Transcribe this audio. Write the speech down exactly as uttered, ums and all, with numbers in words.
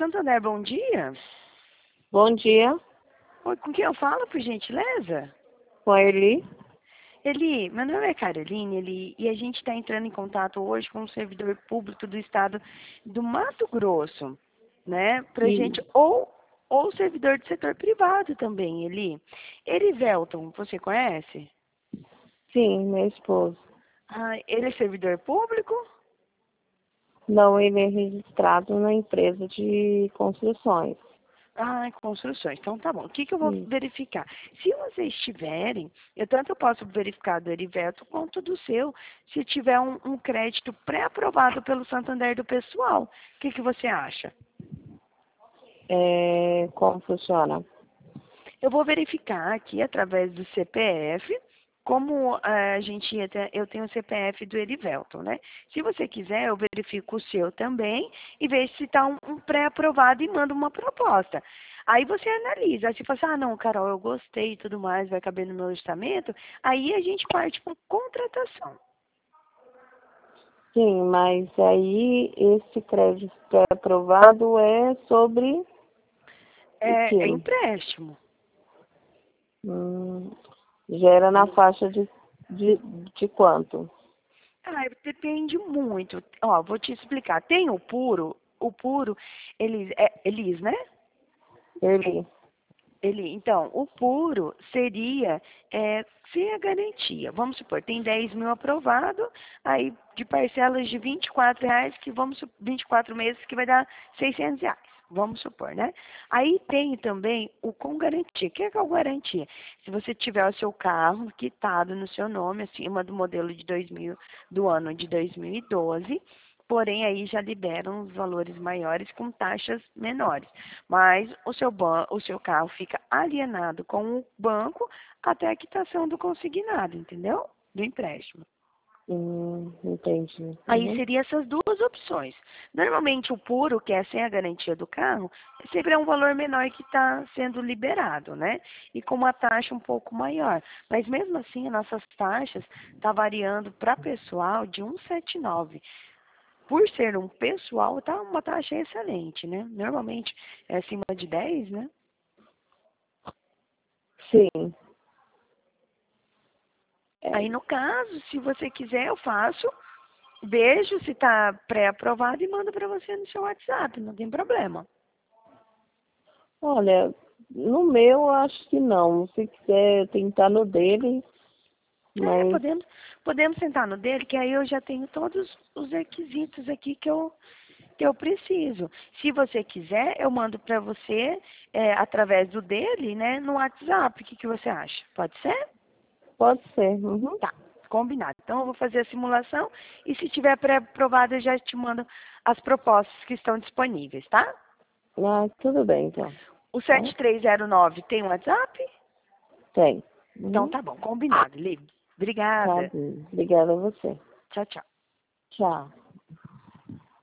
Santander, bom dia. Bom dia, Oi, com quem eu falo, por gentileza? com a Eli. Eli, meu nome é Caroline, Eli, e a gente está entrando em contato hoje com um servidor público do estado do Mato Grosso, né? Pra E, gente, ou, ou servidor do setor privado também, Eli. Erivelton, você conhece? sim, meu esposo. Ah, ele é servidor público? Não, ele é registrado na empresa de construções. Ah, construções. Então tá bom. O que, que eu vou Isso. verificar? Se vocês tiverem, eu tanto eu posso verificar do Erivelto quanto do seu, se tiver um, um crédito pré-aprovado pelo Santander do pessoal. O que, que você acha? É, como funciona? Eu vou verificar aqui através do C P F, como eh, a gente ia ter- eu tenho o C P F do Erivelton, né? Se você quiser, eu verifico o seu também e vejo se está um, um pré-aprovado e mando uma proposta. Aí você analisa, aí você fala assim, ah, não, Carol, eu gostei e tudo mais, vai caber no meu orçamento, aí a gente parte para contratação. Sim, mas aí esse crédito pré-aprovado é sobre o É, é quê? empréstimo. Hum, gera na faixa de, de, de quanto? Ah, depende muito. Ó, vou te explicar. Tem o puro, o puro, eles, é, eles, né? Eli. Ele, então, o puro seria é, sem a garantia. Vamos supor, tem dez mil aprovado, aí de parcelas de vinte e quatro reais, que vamos su- vinte e quatro meses, que vai dar seiscentos reais. Vamos supor, né? Aí tem também o com garantia. O que é que é o garantia? Se você tiver o seu carro quitado no seu nome, acima do modelo de dois mil, do ano de dois mil e doze, porém aí já liberam os valores maiores com taxas menores. Mas o seu, ban o seu carro fica alienado com o banco até a quitação do consignado, entendeu? Do empréstimo. Hum, entendi. Aí Uhum. seria essas duas opções. Normalmente o puro, que é sem a garantia do carro, sempre é um valor menor que está sendo liberado, né? E com uma taxa um pouco maior. Mas mesmo assim, as nossas taxas estão tá variando para pessoal de cento e setenta e nove. Por ser um pessoal, tá uma taxa excelente, né? Normalmente é acima de dez, né? Sim. É, Aí, no caso, se você quiser, eu faço, vejo se está pré-aprovado e mando para você no seu WhatsApp, não tem problema. olha, no meu acho que não. Se quiser tentar no dele, É, mas podemos, podemos sentar no dele, que aí eu já tenho todos os requisitos aqui que eu, que eu preciso. Se você quiser, eu mando para você, é, através do dele, né, no WhatsApp. O que, que você acha? Pode ser? pode ser. Uhum. Tá, combinado. Então eu vou fazer a simulação e se tiver pré-aprovado eu já te mando as propostas que estão disponíveis, tá? Ah, tudo bem, então. O Tá? sete três zero nove tem um WhatsApp? Tem. Então Uhum. tá bom, combinado, Lívia. Tá Obrigada. bem. Obrigada a você. Tchau, tchau. Tchau.